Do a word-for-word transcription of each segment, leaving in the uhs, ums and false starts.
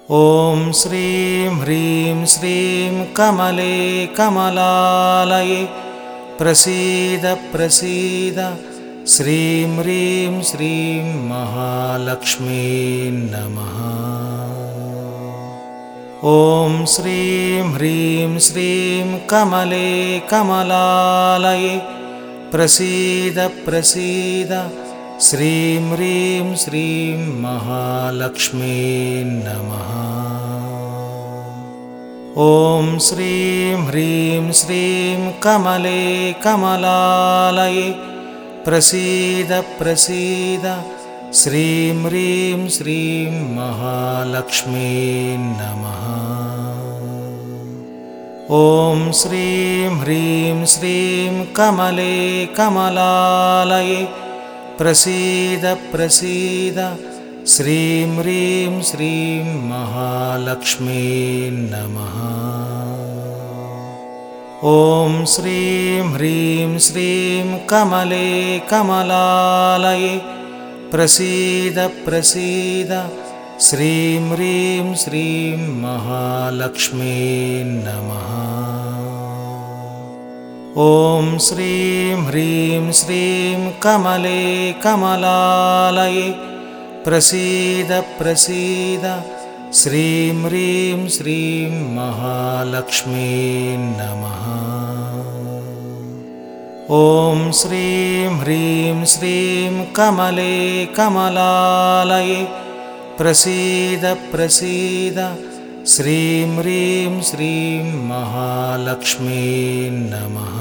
ॐ श्रीं ह्रीं श्रीं कमले कमलालये प्रसीद प्रसीद श्रीं ह्रीं श्रीं महालक्ष्मी नमः। ॐ श्रीं ह्रीं श्रीं कमले कमलालये प्रसीद प्रसीद श्रीं ह्रीं श्रीं महालक्ष्मी नमः। ॐ श्रीं ह्रीं श्रीं कमले कमलालये प्रसीद प्रसीद श्रीं ह्रीं श्रीं महालक्ष्मी नमः। ॐ श्रीं ह्रीं श्रीं कमले कमलालये प्रसीद प्रसीद श्रीं ह्रीं श्रीं महालक्ष्मी नमः। ॐ श्रीं ह्रीं श्रीं कमले कमलालये प्रसीद प्रसीद श्रीं ह्रीं श्रीं महालक्ष्मी नमः। ॐ श्रीं ह्रीं श्रीं कमले कमलालये प्रसीद प्रसीद श्रीं ह्रीं श्रीं महालक्ष्मी नमः। ॐ श्रीं ह्रीं श्रीं कमले कमलालये प्रसीद प्रसीद श्रीं ह्रीं श्रीं महालक्ष्मी नमः।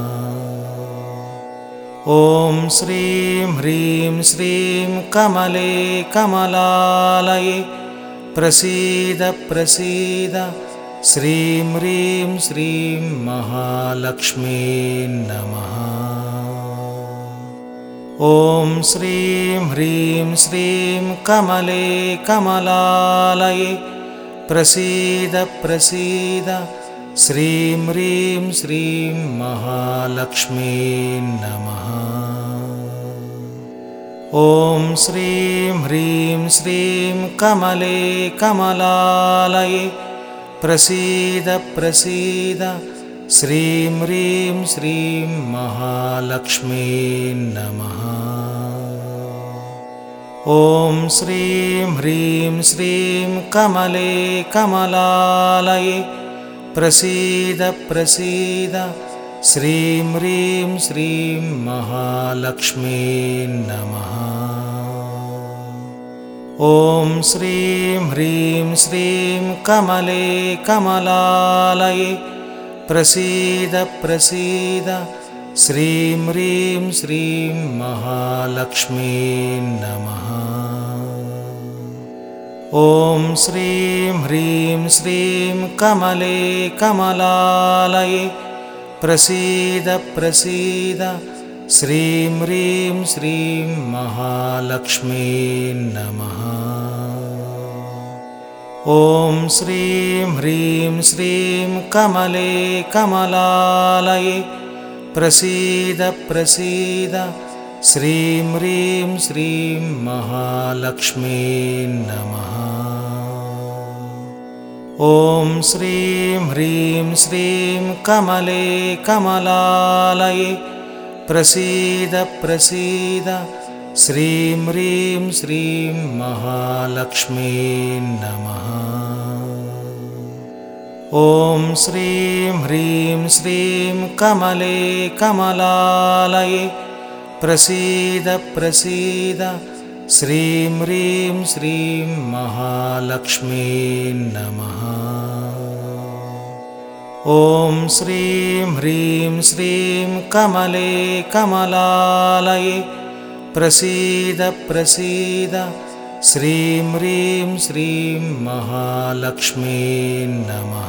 ॐ श्रीं ह्रीं श्रीं कमले कमलालये प्रसीद प्रसीद श्रीं ह्रीं श्रीं महालक्ष्मी नमः। ॐ श्रीं ह्रीं श्रीं कमले कमलालये प्रसीद प्रसीद श्रीं ह्रीं श्रीं महालक्ष्मी नमः। ॐ श्रीं ह्रीं श्रीं कमले कमलालये प्रसीद प्रसीद श्रीं ह्रीं श्रीं महालक्ष्मी नमः। ॐ श्रीं ह्रीं श्रीं कमले कमलालये प्रसीद प्रसीद श्रीं ह्रीं श्रीं महालक्ष्मी नमः। ॐ श्रीं ह्रीं श्रीं कमले कमलालये प्रसीद प्रसीद श्रीं ह्रीं श्रीं महालक्ष्मी नमः। ॐ श्रीं ह्रीं श्रीं कमले कमलालये प्रसीद प्रसीद श्रीं ह्रीं श्रीं महालक्ष्मी नमः। ॐ श्रीं ह्रीं श्रीं कमले कमलालये प्रसीद प्रसीद श्रीं ह्रीं श्रीं महालक्ष्मी नमः। ॐ श्रीं ह्रीं श्रीं कमले कमलालये प्रसीद प्रसीद श्रीं ह्रीं श्रीं महालक्ष्मी नमः। ॐ श्रीं ह्रीं श्रीं कमले कमलालये प्रसीद प्रसीद श्रीं ह्रीं श्रीं महालक्ष्मी नमः। ॐ श्रीं ह्रीं श्रीं कमले कमलालये प्रसीद प्रसीद श्रीं ह्रीं श्रीं महालक्ष्मी नमः।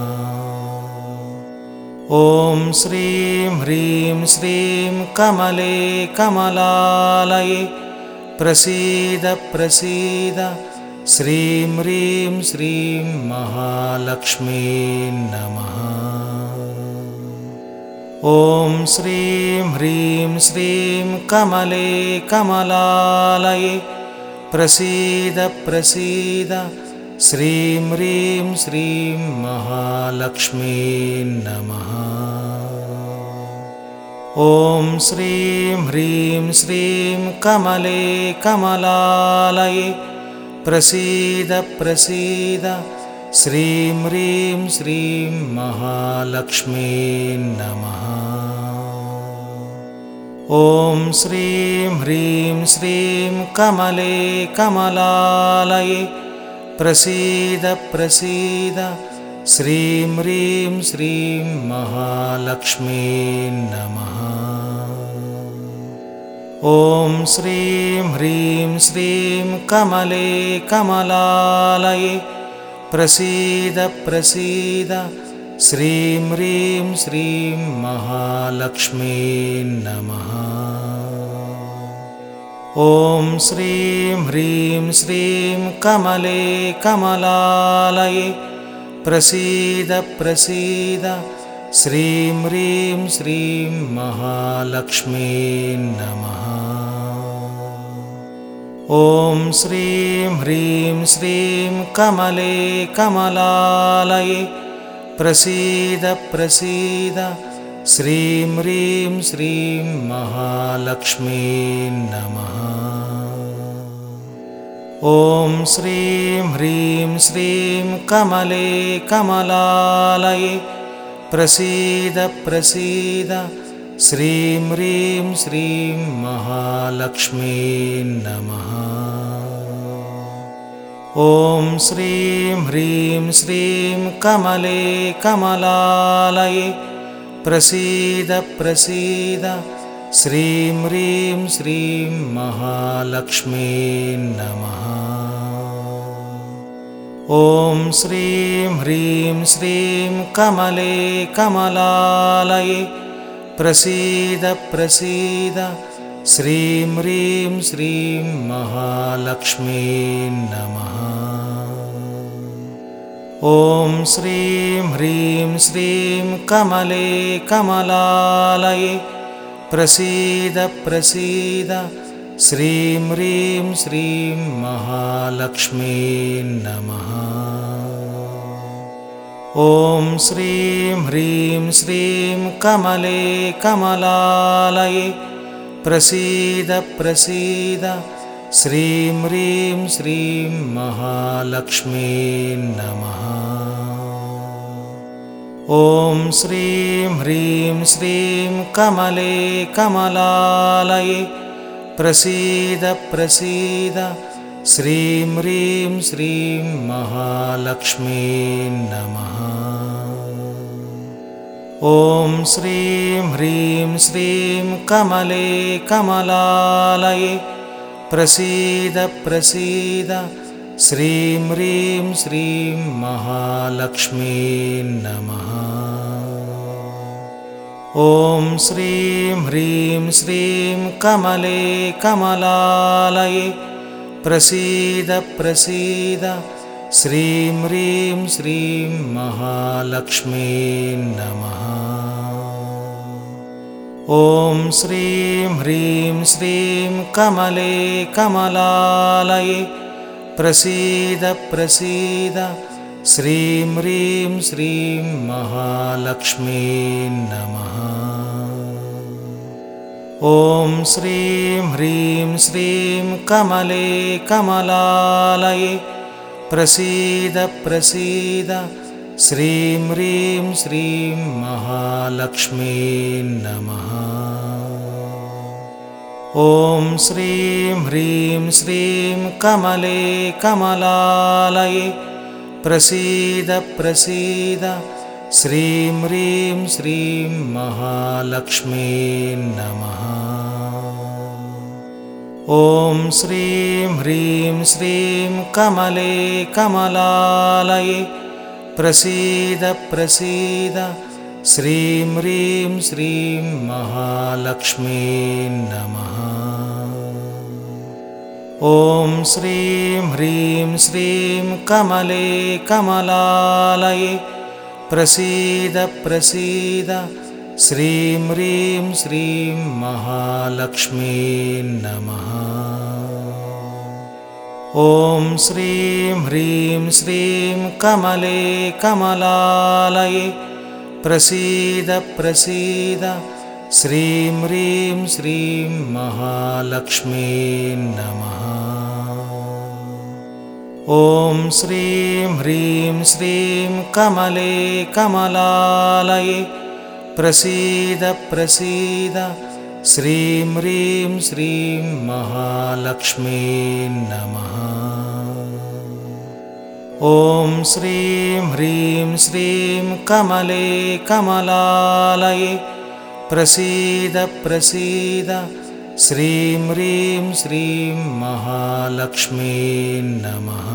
ॐ श्रीं ह्रीं श्रीं कमले कमलालये प्रसीद प्रसीद श्रीं ह्रीं श्रीं महालक्ष्मी नमः। ॐ श्रीं ह्रीं श्रीं कमले कमलालये प्रसीद प्रसीद श्रीं ह्रीं श्रीं महालक्ष्मी नमः। ॐ श्रीं ह्रीं श्रीं कमले कमलालये प्रसीद प्रसीद श्रीं ह्रीं श्रीं महालक्ष्मी नमः। ॐ श्रीं ह्रीं श्रीं कमले कमलालये प्रसीद प्रसीद श्रीं ह्रीं श्रीं महालक्ष्मी नमः। ॐ श्रीं ह्रीं श्रीं कमले कमलालये प्रसीद प्रसीद श्रीं ह्रीं श्रीं महालक्ष्मी नमः। ॐ श्रीं ह्रीं श्रीं कमले कमलालये प्रसीद प्रसीद श्रीं ह्रीं श्रीं महालक्ष्मी नमः। ॐ श्रीं ह्रीं श्रीं कमले कमलालये प्रसीद प्रसीद श्रीं ह्रीं श्रीं महालक्ष्मी नमः। ॐ श्रीं ह्रीं श्रीं कमले कमलालये प्रसीद प्रसीद श्रीं ह्रीं श्रीं महालक्ष्मी नमः। ॐ श्रीं ह्रीं श्रीं कमले कमलालये प्रसीद प्रसीद श्रीं ह्रीं श्रीं महालक्ष्मी नमः। ॐ श्रीं ह्रीं श्रीं कमले कमलालये प्रसीद प्रसीद श्रीं ह्रीं श्रीं महालक्ष्मी नमः। ॐ श्रीं ह्रीं श्रीं कमले कमलालये प्रसीद प्रसीद श्रीं ह्रीं श्रीं महालक्ष्मी नमः। ॐ श्रीं ह्रीं श्रीं कमले कमलालये प्रसीद प्रसीद श्रीं ह्रीं श्रीं महालक्ष्मी नमः। ॐ श्रीं ह्रीं श्रीं कमले कमलालये प्रसीद प्रसीद श्रीं ह्रीं श्रीं महालक्ष्मी नमः। ॐ श्रीं ह्रीं श्रीं कमले कमलालये प्रसीद प्रसीद श्रीं ह्रीं श्रीं महालक्ष्मी नमः। ॐ श्रीं ह्रीं श्रीं कमले कमलालये प्रसीद प्रसीद श्रीं ह्रीं श्रीं महालक्ष्मी नमः। ॐ श्रीं ह्रीं श्रीं कमले कमलालये प्रसीद प्रसीद श्रीं ह्रीं श्रीं महालक्ष्मी नमः। ॐ श्रीं ह्रीं श्रीं कमले कमलालये प्रसीद प्रसीद श्रीं ह्रीं श्रीं महालक्ष्मी नमः। ॐ श्रीं ह्रीं श्रीं कमले कमलालये प्रसीद प्रसीद श्रीं ह्रीं श्रीं महालक्ष्मी नमः। ॐ श्रीं ह्रीं श्रीं कमले कमलालये प्रसीद प्रसीद श्रीं ह्रीं श्रीं महालक्ष्मी नमः। ॐ श्रीं ह्रीं श्रीं कमले कमलालये प्रसीद प्रसीद श्रीं ह्रीं श्रीं महालक्ष्मी नमः। ॐ श्रीं ह्रीं श्रीं कमले कमलालये प्रसीद प्रसीद श्रीं ह्रीं श्रीं महालक्ष्मी नमः। ॐ श्रीं ह्रीं श्रीं कमले कमलालये प्रसीद प्रसीद श्रीं ह्रीं श्रीं महालक्ष्मी नमः। ॐ श्रीं ह्रीं श्रीं कमले कमलालये प्रसीद प्रसीद श्रीं ह्रीं श्रीं महालक्ष्मी नमः।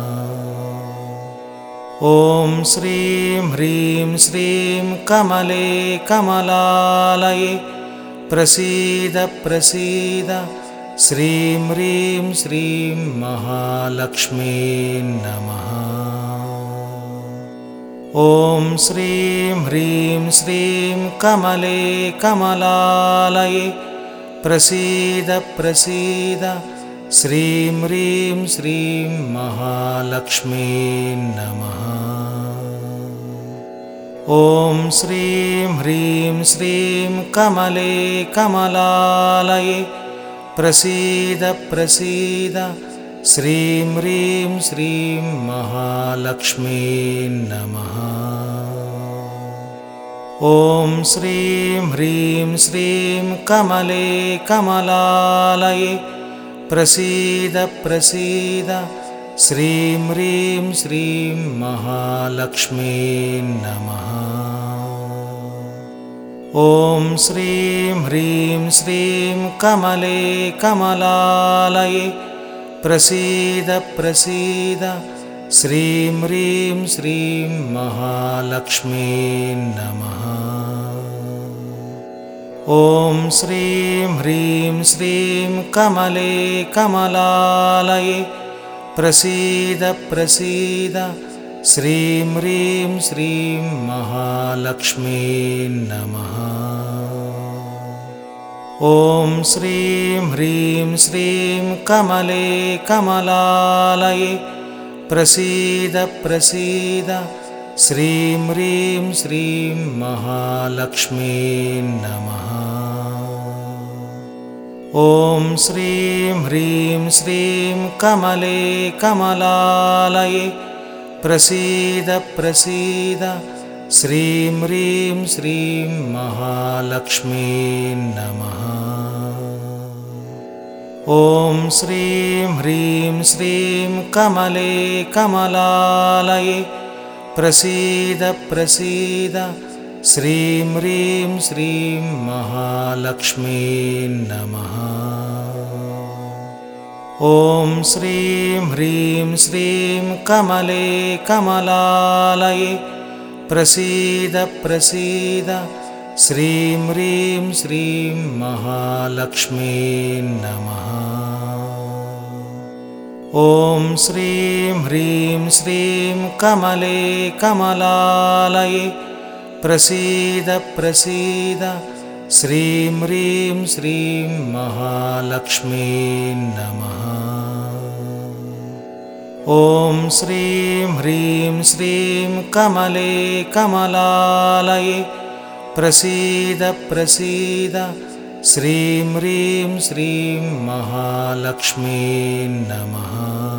ॐ श्रीं ह्रीं श्रीं कमले कमलालये प्रसीद प्रसीद श्रीं ह्रीं श्रीं महालक्ष्मी नमः। ॐ श्रीं ह्रीं श्रीं कमले कमलालये प्रसीद प्रसीद श्रीं ह्रीं श्रीं महालक्ष्मी नमः। ॐ श्रीं ह्रीं श्रीं कमले कमलालये प्रसीद प्रसीद श्रीं ह्रीं श्रीं महालक्ष्मी नमः। ॐ श्रीं ह्रीं श्रीं कमले कमलालये प्रसीद प्रसीद श्रीं ह्रीं श्रीं महालक्ष्मी नमः। ॐ श्रीं ह्रीं श्रीं कमले कमलालये प्रसीद प्रसीद श्रीं ह्रीं श्रीं महालक्ष्मी नमः। ॐ श्रीं ह्रीं श्रीं कमले कमलालये प्रसीद प्रसीद श्रीं ह्रीं श्रीं महालक्ष्मी नमः। ॐ श्रीं ह्रीं श्रीं कमले कमलालये प्रसीद प्रसीद श्रीं ह्रीं श्रीं महालक्ष्मी नमः। ॐ श्रीं ह्रीं श्रीं कमले कमलालये प्रसीद प्रसीद श्रीं ह्रीं श्रीं महालक्ष्मी नमः। ॐ श्रीं ह्रीं श्रीं कमले कमलालये प्रसीद प्रसीद श्रीं ह्रीं श्रीं महालक्ष्मी नमः। ॐ श्रीं ह्रीं श्रीं कमले कमलालये प्रसीद प्रसीद श्रीं ह्रीं श्रीं महालक्ष्मी नमः। ॐ श्रीं ह्रीं श्रीं कमले कमलालये प्रसीद प्रसीद श्रीं ह्रीं श्रीं महालक्ष्मी नमः। ॐ श्रीं ह्रीं श्रीं कमले कमलालये प्रसीद प्रसीद श्रीं ह्रीं श्रीं महालक्ष्मी नमः।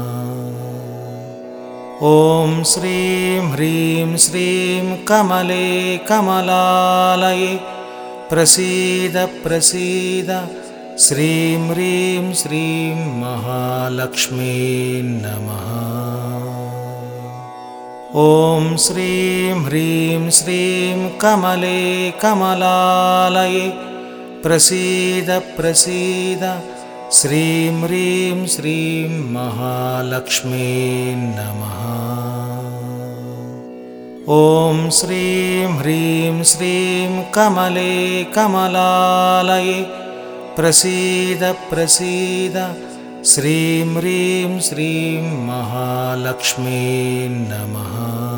ॐ श्रीं ह्रीं श्रीं कमले कमलालये प्रसीद प्रसीद श्रीं ह्रीं श्रीं महालक्ष्मी नमः। ॐ श्रीं ह्रीं श्रीं कमले कमलालये प्रसीद प्रसीद श्रीं ह्रीं श्रीं महालक्ष्मी नमः। ॐ श्रीं ह्रीं श्रीं कमले कमलालये प्रसीद प्रसीद श्रीं ह्रीं श्रीं महालक्ष्मी नमः।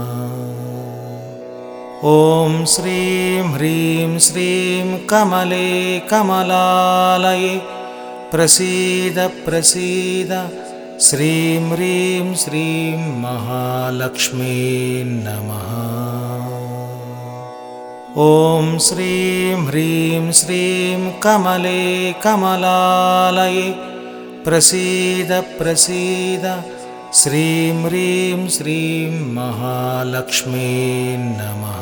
ॐ श्रीं ह्रीं श्रीं कमले कमलालये प्रसीद प्रसीद श्रीं ह्रीं श्रीं महालक्ष्मी नमः। ॐ श्रीं ह्रीं श्रीं कमले कमलालये प्रसीद प्रसीद श्रीं ह्रीं श्रीं महालक्ष्मी नमः।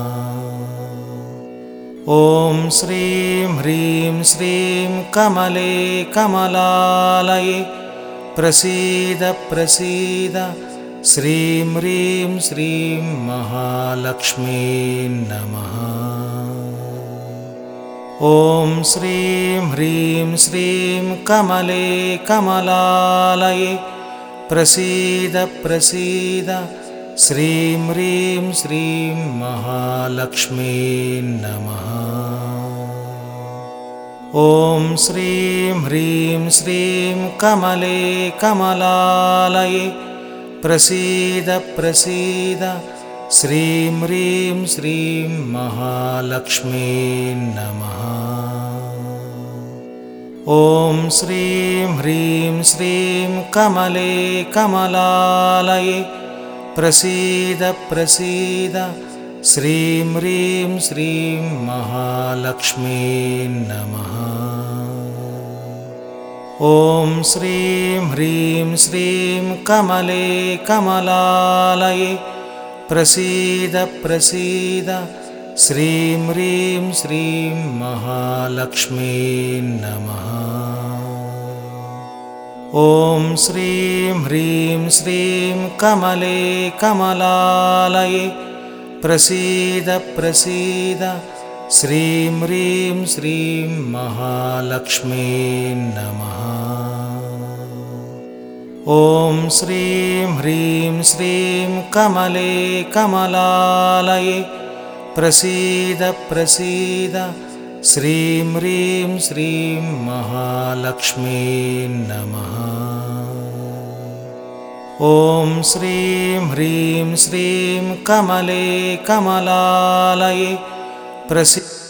ॐ श्रीं ह्रीं श्रीं कमले कमलालये प्रसीद प्रसीद श्रीं ह्रीं श्रीं महालक्ष्मी नमः। ॐ श्रीं ह्रीं श्रीं कमले कमलालये प्रसीद प्रसीद श्रीं ह्रीं श्रीं महालक्ष्मी नमः। ॐ श्रीं ह्रीं श्रीं कमले कमलालये प्रसीद प्रसीद श्रीं ह्रीं श्रीं महालक्ष्मी नमः। ॐ श्रीं ह्रीं श्रीं कमले कमलालये प्रसीद प्रसीद श्रीं ह्रीं श्रीं महालक्ष्मी नमः। ॐ श्रीं ह्रीं श्रीं कमले कमलालये प्रसीद प्रसीद श्रीं ह्रीं श्रीं महालक्ष्मी नमः। ॐ श्रीं ह्रीं श्रीं कमले कमलालये प्रसीद प्रसीद श्रीं ह्रीं श्रीं महालक्ष्मी नमः। ॐ श्रीं ह्रीं श्रीं कमले कमलालये प्रसीद प्रसीद श्रीं ह्रीं श्रीं महालक्ष्मी नमः। ॐ श्रीं ह्रीं श्रीं कमले कमलालये प्रसीद